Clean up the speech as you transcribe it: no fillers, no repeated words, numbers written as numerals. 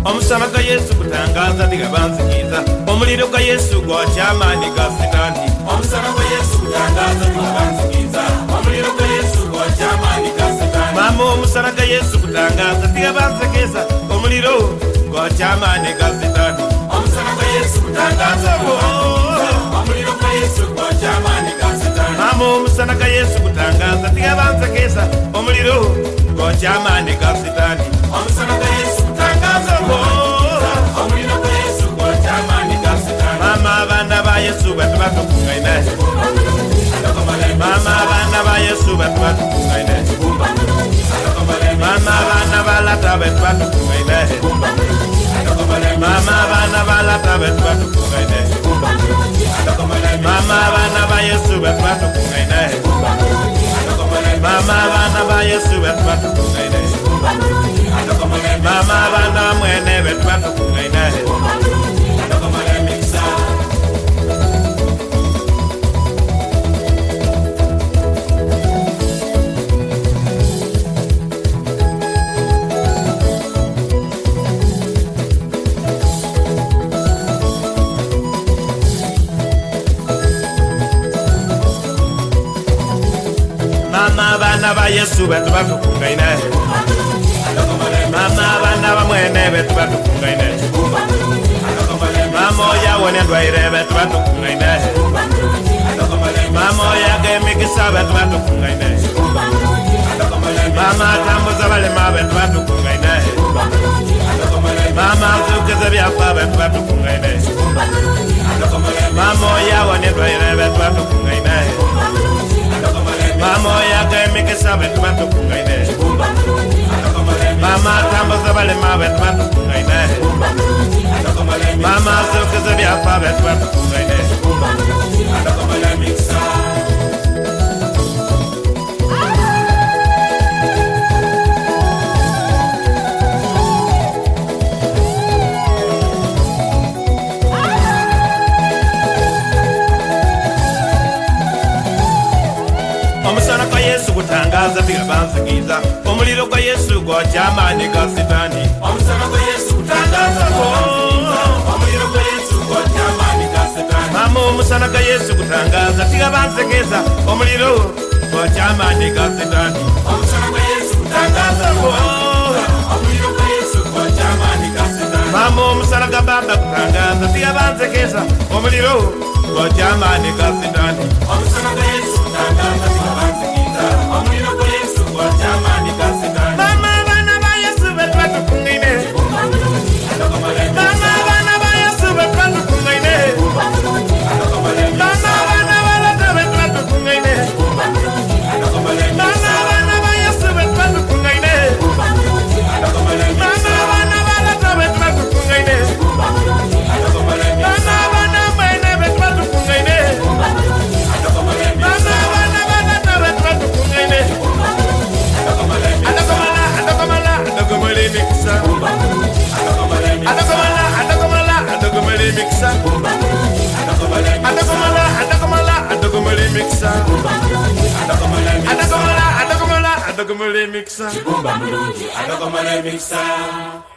Omusana ka Yesu kutangaza tigabanzikiza omuliro ka Yesu gwa chamani ga sitani. Omusana ka Yesu kutangaza tigabanzikiza omuliro ka Yesu gwa chamani ga sitani. Mama omusana ka Yesu kutangaza tigabanzikiza omuliro gwa chamani ga sitani. Omusana ka Yesu kutangaza omuliro ka Yesu gwa chamani ga sitani. Mama omusana ka Yesu kutangaza tigabanzikiza omuliro gwa chamani ga sitani. Omusana ka Yesu kutangaza omuliro ka Yesu gwa chamani ga sitani. Mama abana ba Yesu batubatukungaine. Mama abana ba Yesu batubatukungaine. Mama abana balata batubatukungaine. Mama abana balata batubatukungaine. Mama abana ba Yesu batubatukungaine. Mama abana ba Yesu batubatukungaine. Mama abana mwene batubatukungaine. Mama bana ba Yesu batubatukungaine. Mama bana ba mwene batubatukungaine. Mama ya wone ndwaire batubatukungaine. Mama ya gemikisa batubatukungaine. Mama tambuza balema batubatukungaine. Mama zukeze byafa batubatukungaine. Mama ya wone ndwaire batubatukungaine. Mama ya gemikisa batubatukungaine. Mama tambuza balema batubatukungaine. Mama zukeze byafa batubatukungaine. Omusana kwa Yesu kutangaza tigabanzikiza omuliro kwa Yesu gwa chamani ga sitani. Omusana kwa Yesu kutangaza omuliro kwa Yesu gwa chamani ga sitani. Mama omusana kwa Yesu kutangaza tigabanzikiza omuliro gwa chamani ga sitani. Omusana kwa Yesu kutangaza omuliro kwa Yesu gwa chamani ga sitani. Mama omusana kwa Baba kutangaza tigabanzikiza omuliro gwa chamani ga sitani. Omusana kwa Yesu kutangaza tigabanzikiza omuliro kwa Yesu gwa chamani ga sitani. Mama bana ba Yesu batubatukungaine. Mama bana ba Yesu batubatukungaine. Mama bana balata batubatukungaine. Mama bana ba Yesu batubatukungaine. Mama bana balata batubatukungaine. Mama bana mwene batubatukungaine. Mama bana balata batubatukungaine. Adokomale mixa. Adokomale mixa. Adokomale mixa. Adokomale mixa.